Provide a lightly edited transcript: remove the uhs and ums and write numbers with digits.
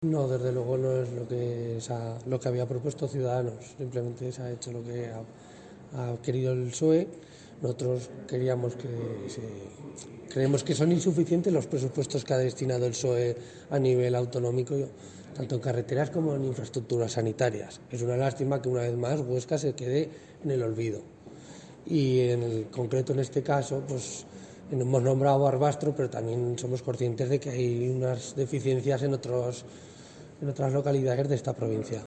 No, desde luego no es lo que había propuesto Ciudadanos, simplemente se ha hecho lo que ha querido el PSOE. Nosotros creemos que son insuficientes los presupuestos que ha destinado el PSOE a nivel autonómico, tanto en carreteras como en infraestructuras sanitarias. Es una lástima que una vez más Huesca se quede en el olvido. Y en el concreto, en este caso, pues hemos nombrado a Barbastro, pero también somos conscientes de que hay unas deficiencias en otras localidades de esta provincia.